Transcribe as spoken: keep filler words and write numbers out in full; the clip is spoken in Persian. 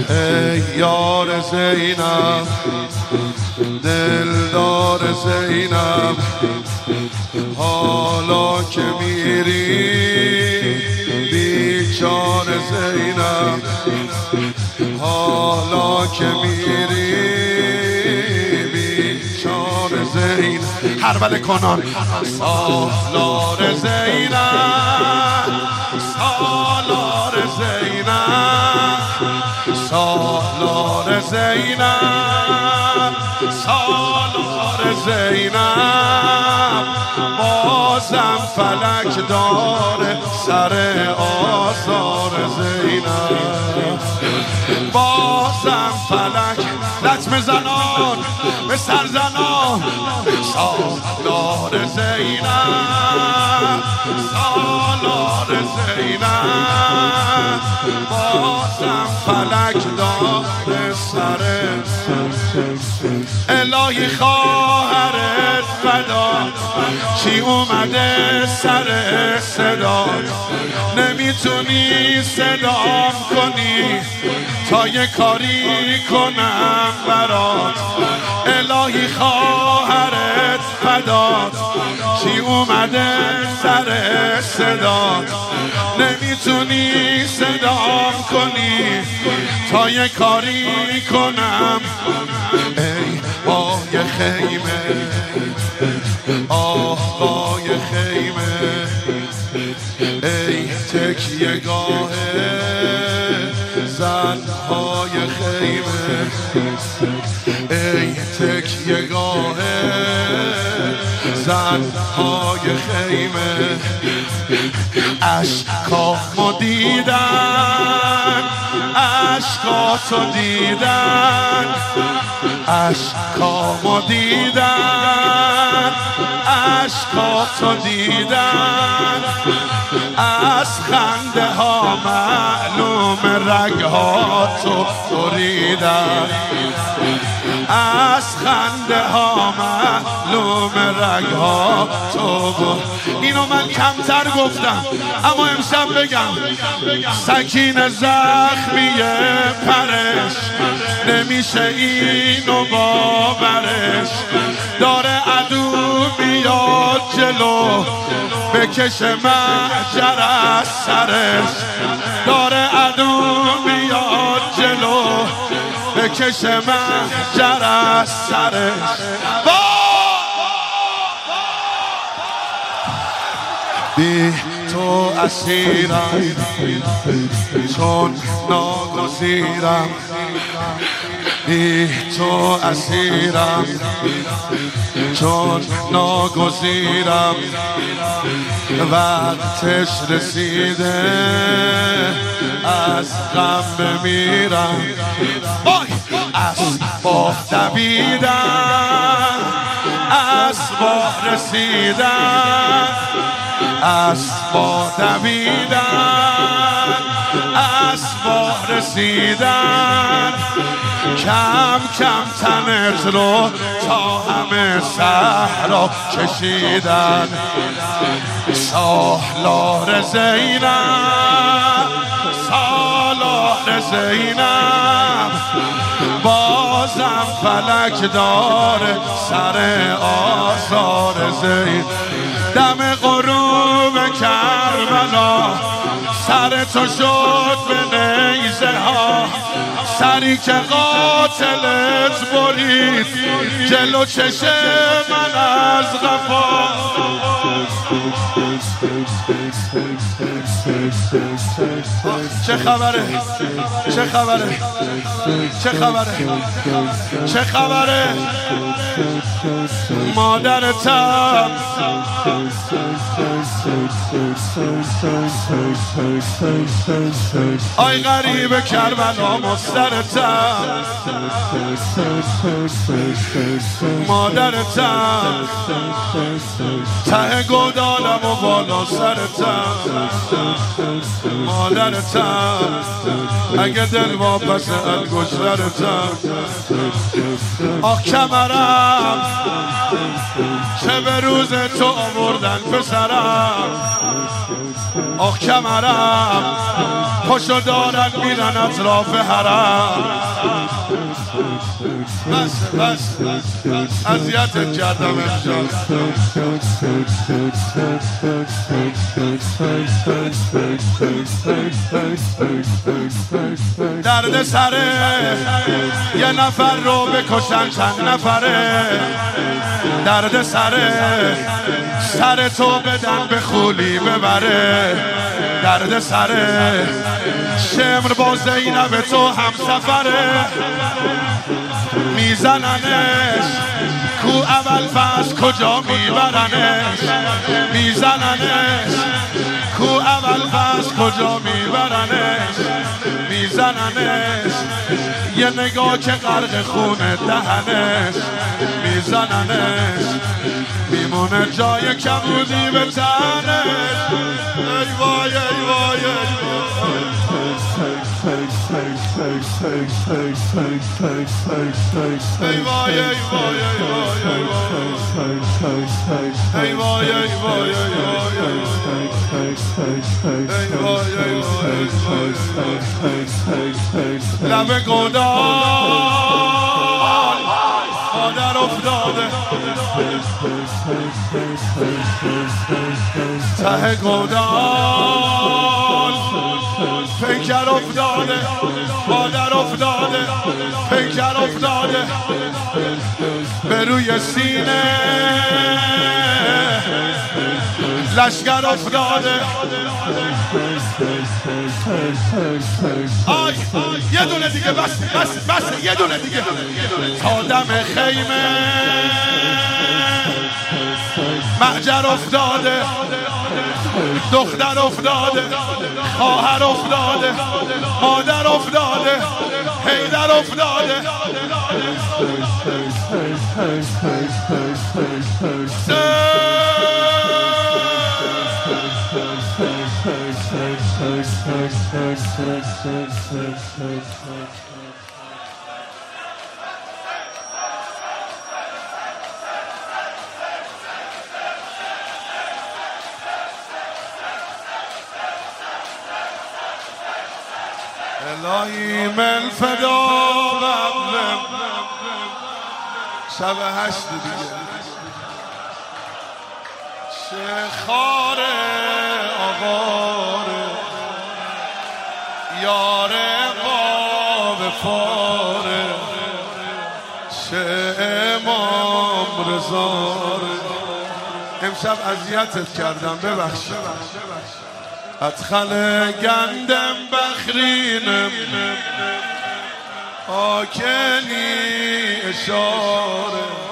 ای یار زینب دلدار زینب حالا که میری بیچار زینب حالا که میری بیچار زینب هر بله کنان سالار زینب سالار زینب سالار زینب سالار زینب بازم فلک داره سر آزار زینب بازم فلک لطمه زنان به سر زنان سالار زینب سالار زینب بازم فلک داره سر الهی خواهرت فدا چی اومده سر صدا نمیتونی صدام کنی تا یه کاری کنم برات الهی خواهرت فدا چی اومده سر صدا نمیتونی صدام کنی تا یه کاری کنم ای بای خیمه آقای خیمه ای تکیه گاه زنهای خیمه ای تکیه گاه زنهای خیمه عشقامو دیدن عشقاتو دیدن عشقامو دیدن عشقاتو دیدن از خنده ها معلوم رگهاتو بریدن از خنده ها معلوم رگهاتو بریدن اینو من کمتر گفتم اما امشب بگم سکین زخمیه پرش نمیشه اینو باورش داره عدو میاد جلو بکشه محجر از سرش داره عدو میاد جلو بکشه محجر از سرش بی تو اسیرم چون ناگزیرم بی تو اسیرم چون ناگزیرم وقتش رسیده از غم بمیرم از با دویدن از با رسیدن از با دویدن از با رسیدن کم کم تنت رو تا همه صحرا کشیدن سالار زینب سالار زینب بازم فلک داره سر آزار زینب دم غروب کربلا سر تو شد به نیزه ها سری که قاتلت برید جلو چشم من از غفا چه خبره چه خبره چه خبره چه خبره مادرتم آی غریب کربلا مسترتم مادرتم ته گودالم و بالا سرتم مادرتم اگه دل واپس انگشترتم آخ کمرم چه به روز تو آوردن پسرم آخ کمرم پشو دارن میرن اطراف طواف حرم. بس بس اذیتت کردم امشب. درد سره یه نفر رو بکشن چند نفره. درد سره سر تو بدن به خولی ببره. درد سره شمر با زینب تو هم سفره. میزننش کو اول پس کجا میبرنش. میزننش کو اول پس کجا میبرنش. میزننش یه نگاه که غرق خون دهنش. میزننش میمونه جای کبودی به تنش. ای وای ای وای ای ای وای ای وای ای وای ای وای لب گودال مادر افتاده. ته گودال پیکر افتاده. مادر افتاده پیکر افتاده به روی سینه. لشگر افتاده. آی یه دونه دیگه بس بس بس یه دونه دیگه تا دم خیمه. معجر افتاده. دختر افتاده. خواهر افتاده. مادر افتاده. حیدر افتاده. الهی من فدا قبلم. شب هشت دیگه چه خاره آقاره یاره قاب فاره. چه امام رضاره. امشب اذیتت کردم ببخشید. ادخل گندم بخرینم آکنی اشاره.